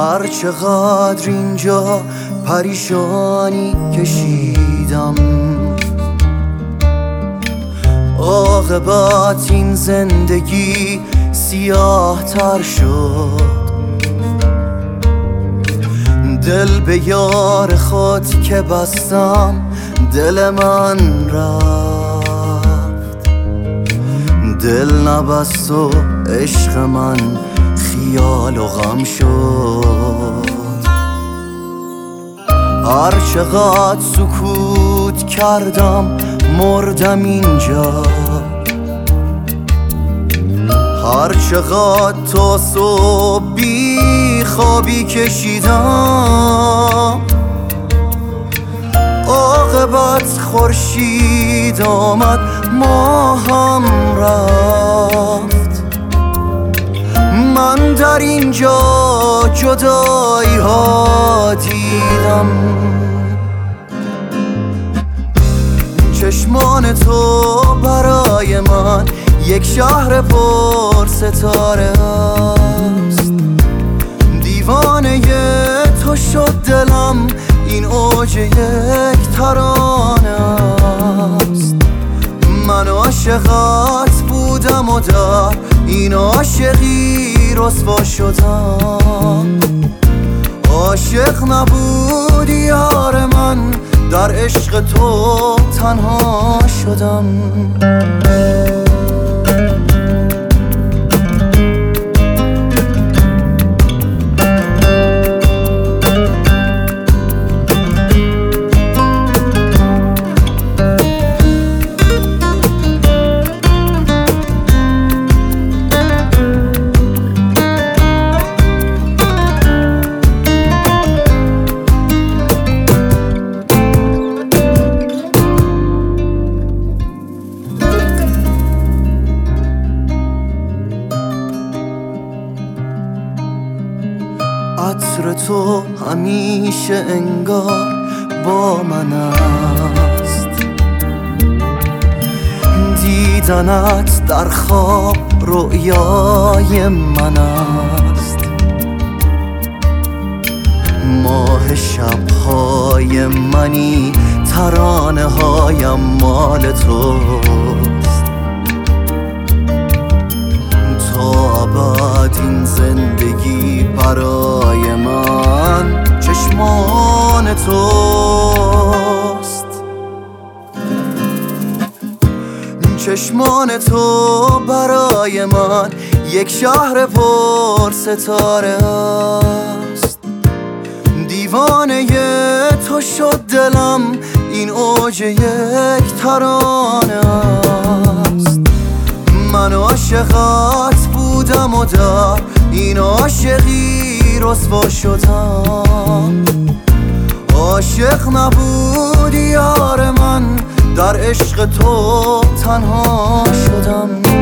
هر چقدر اینجا پریشانی کشیدم، عاقبت این زندگی سیاه تر شد. دل به یار خود که بستم دل من رفت، دل نبست و عشق من خیال و غم شد. هر چقدر سکوت کردم مردم اینجا، هر چقدر تا صبح بی خوابی کشیدم، عاقبت خورشید آمد ماهم رفت. من در اینجا جدایی ها دیدم، چشمان تو برای من یک شهر پر ستاره است. دیوانه تو شد دلم، این اوج یک ترانه است. من عاشقت بودم و در این عاشقی رسوا شدم. عاشق نبودی یار من، در عشق تو تنها شدم. عطر تو همیشه انگار با من است، دیدنت در خواب رؤیای من است. ماه شبهای منی، ترانه هایم مال توست. تا ابد این زندگی برای من چشمان توست. چشمان تو برای من یک شهر پر ستاره است. دیوانه تو شد دلم، این اوج یک ترانه است. من عاشقت بودم و در این عاشقی رسوا شدم. عاشق نبودی یار من، در عشق تو تنها شدم.